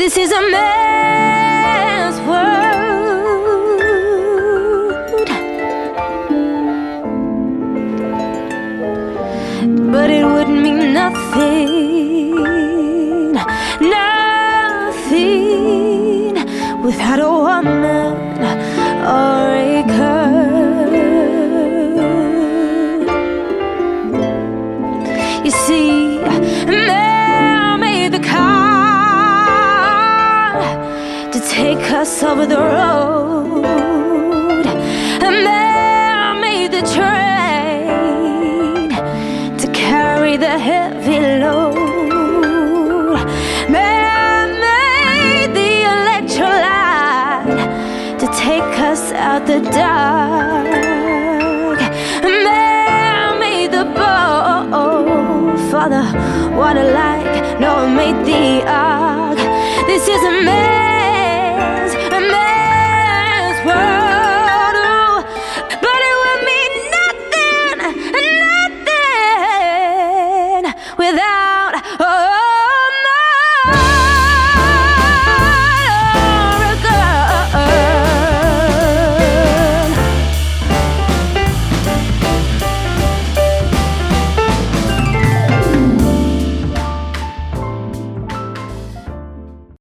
This is a man's world, but it would mean nothing, nothing without a woman or a girl. You see, man made the car to take us over the road. A man made the train to carry the heavy load. Man made the electric light to take us out the dark. Man made the boat for the water like Noah made the ark.